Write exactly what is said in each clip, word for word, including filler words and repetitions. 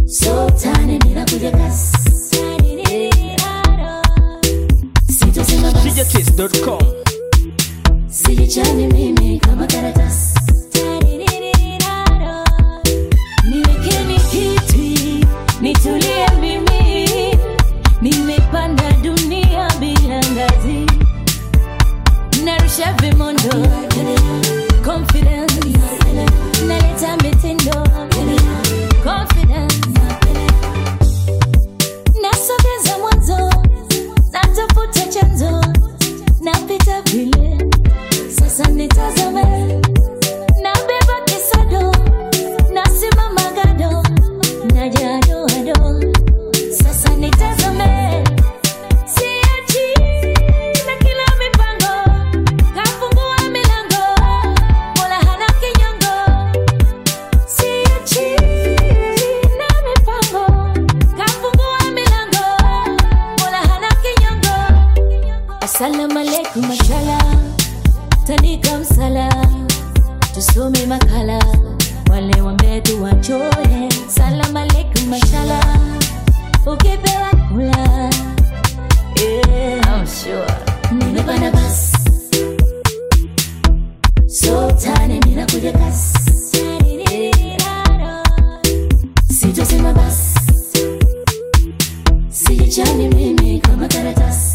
Sultani mina kuja kasi. Sitosema basi. D J Kiss dot com. Sijichani mimi kama karatasi. Niwekeni kiti, nitulie mimi. Nimepanda dunia bila ngazi. Narusha vimondo, confidence. Naleta mitindo, confidence. Nasogeza mwanzo, natafuta chanzo. Napita vile, sasa nitazame. Nabeba kisado, nasimama gado. Najado ado, sasa nitazame. Siachi na kila mipango, kafungua milango, Mola hana kinyongo. Siachi na mipango, kafungua milango, Mola hana kinyongo. Assalamu alaikum mashallah, tandika msala, tusome makala, wale wametu wachole. Assalamu alaikum mashallah, ukipewa kula, yeah, I'm sure. Nimepanda basi, Sultani mina kuja kasi. Sitosema basi, sijichani mimi kama karatasi.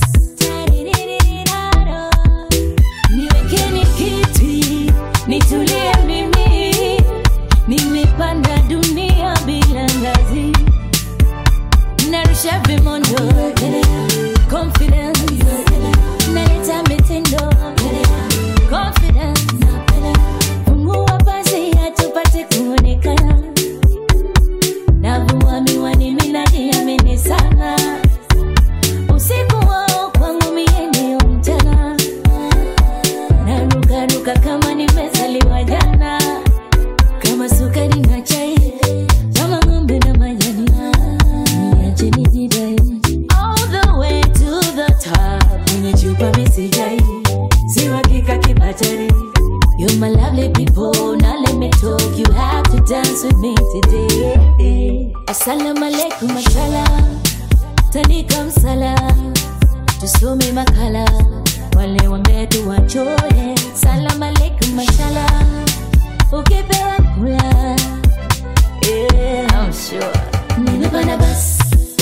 Niwekeni kiti, nitulie mimi. Nimepanda dunia bila ngazi. Narusha vimondo, confidence. Naleta mitindo, confidence. Fungua basi atupate kuonekana. Navua miwani minajiamini sana. Usiku wao kwangu mie ndio mchana. Naruka ruka kama nimezaliwa jana. Kama sukari na chai, kama ngombe na majani. Niache nijidai all the way to the top. Kwenye chupa misijai, si hakika kibatari. You're my lovely people, now let me talk. You have to dance with me today. Assalamu alaikum mashallah, tandika msala, tusome makala, wale wametu wachole. Assalamu alaikum mashallah, ukipewa kula, yeah, I'm sure. Nimepanda basi,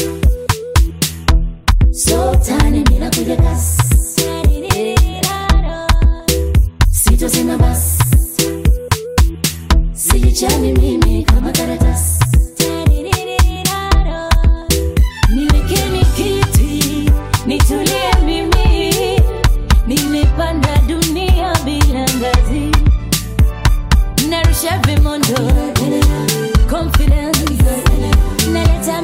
Sultani mina kuja kasi. Sitosema basi, sijichani mimi kama karatasi. Niwekeni kiti, nitulie mimi. Nimepanda dunia bila ngazi. Narusha vimondo, confidence. Naleta